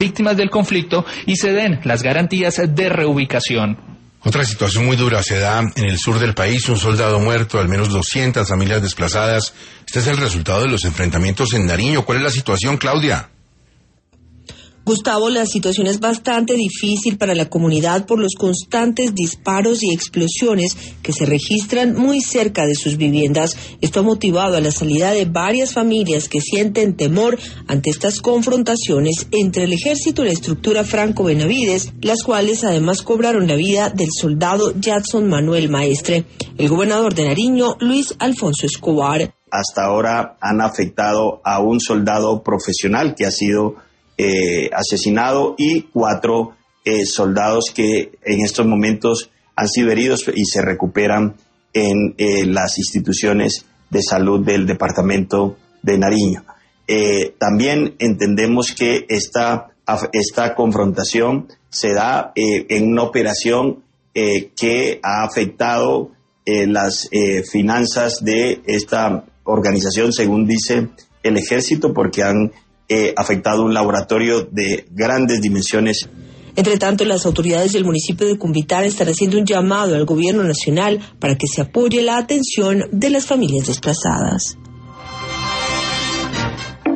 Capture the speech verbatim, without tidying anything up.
víctimas del conflicto y se den las garantías de reubicación. Otra situación muy dura se da en el sur del país, un soldado muerto, al menos doscientas familias desplazadas. Este es el resultado de los enfrentamientos en Nariño. ¿Cuál es la situación, Claudia? Gustavo, la situación es bastante difícil para la comunidad por los constantes disparos y explosiones que se registran muy cerca de sus viviendas. Esto ha motivado a la salida de varias familias que sienten temor ante estas confrontaciones entre el ejército y la estructura Franco Benavides, las cuales además cobraron la vida del soldado Jackson Manuel Maestre. El gobernador de Nariño, Luis Alfonso Escobar. Hasta ahora han afectado a un soldado profesional que ha sido Eh, asesinado y cuatro eh, soldados que en estos momentos han sido heridos y se recuperan en eh, las instituciones de salud del departamento de Nariño. Eh, también entendemos que esta, esta confrontación se da eh, en una operación eh, que ha afectado eh, las eh, finanzas de esta organización, según dice el ejército, porque han Eh, afectado un laboratorio de grandes dimensiones. Entre tanto, las autoridades del municipio de Cumbitar están haciendo un llamado al gobierno nacional para que se apoye la atención de las familias desplazadas.